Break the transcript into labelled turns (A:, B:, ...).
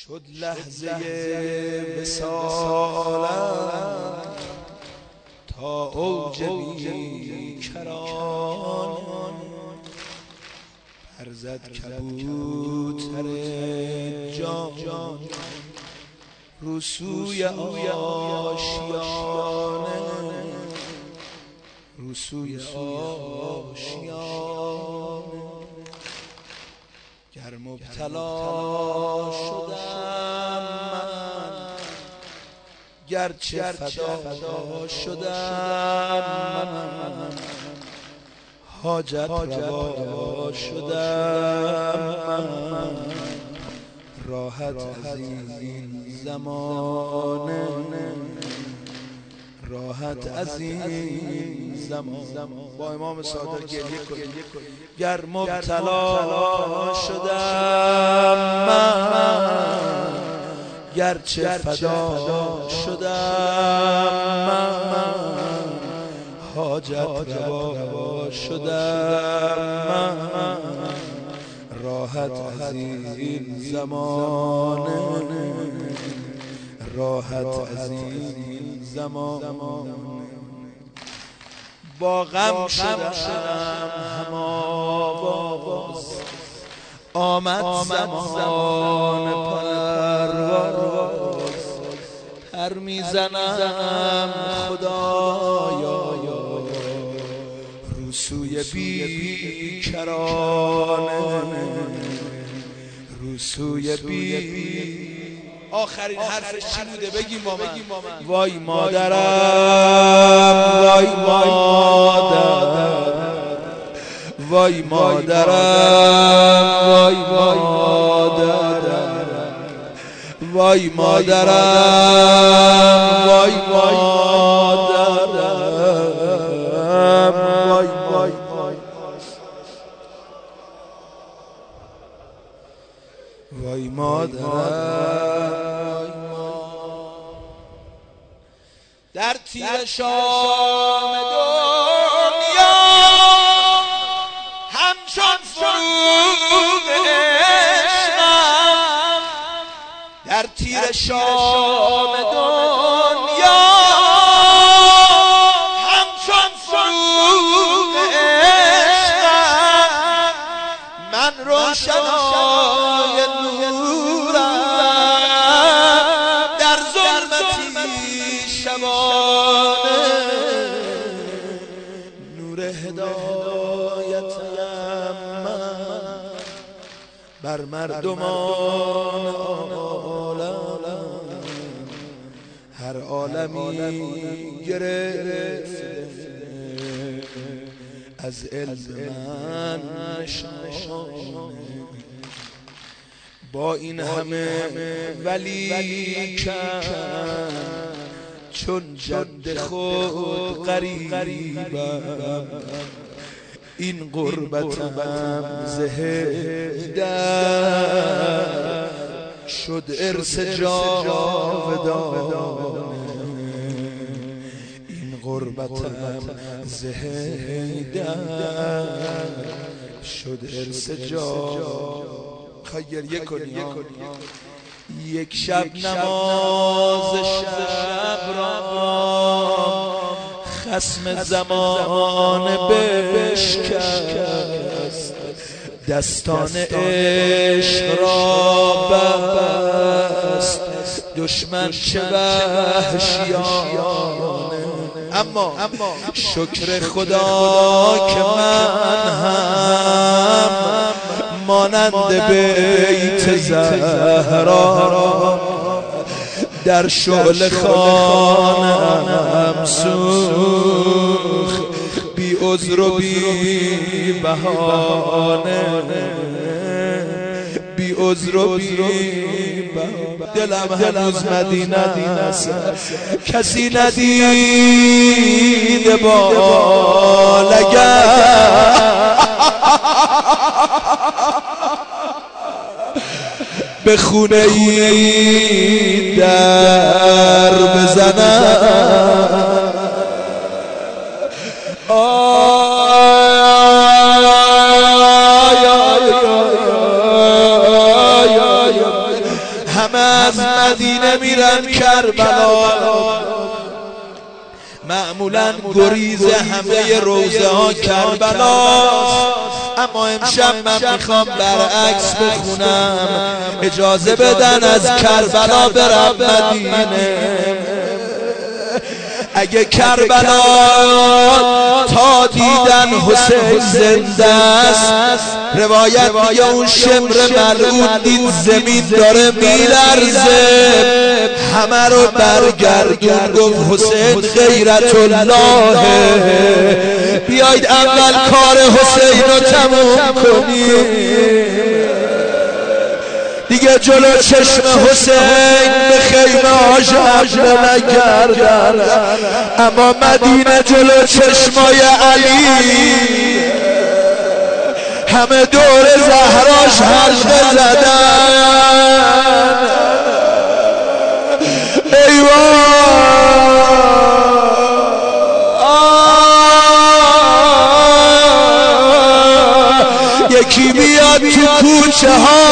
A: شد لحظه وصالم تا اوج بیکران، پرزد کبوتر جان رو سوی آشیانه، رو سوی آشیانه. گر مبتلا شدم من، گرچه فدا شدم من، حاجت روا شدم من، راحت از این زمانه، راحت از این زمان. با امام صادق گریه کنید. گر مبتلا شدم من، گرچه فدا شدم من، حاجت روا شدم من، راحت از این زمانه، راحت از این زمان. با غم شدم هم آواز، آمد زمان پرواز، پر میزنم خدایا رو سوی بیکرانه، رو سوی آخرین حرفش چی بوده؟ بگیم با من. وای مادرم، وای مادرم، وای مادرم، وای مادرم، وای مادرم، وای مادرم، وای وای مادرم. در تیر شام دنیا همچون فروغ عشقم، در تیر شام دنیا همچون فروغ عشقم، من روشنای نورم در ظلمتی شبانه، نور هدایتم من بر مردمان عالم، هر عالمی گرفته از علم من نشانه. با این همه ولیکن چون جد خود غریبم، این غربتم زهدر شد ارث جاودانه، این غربتم زهدر شد ارث جاودانه. خواهی گریه کنی. یک شب نماز شب را خصم زمان بشکست، دستان عشق را بست، دشمن چه وحشیانه. اما شکر خدا که من هم مانند بیت زهرا در شعله خانه‌ام سوخت، بی عذر و بی بهانه، بی عذر و بی بهانه. دلم هنوز مدینه است، کسی ندیده با لگد به خونه ای در بزنم. همه از مدینه میرن کربلا. معمولا گریز همه روزه ها کربلاست، اما امشب من میخوام برعکس بخونم. اجازه بدن از کربلا برم مدینه. اگه کربلا تا دیدن حسین زنده است، روایت میگه اون شمر ملعون دید زمین داره میلرزه، همه رو برگردون گفت حسین غیرت الله، بیایید اول کار حسین رو تموم کنیم. دیگه جلو چشم حسین به خیمه هاش حمله نکردن، اما مدینه جلو چشمای علی همه دور زهراش حلقه زدن. یکی بیاد تو کوچه ها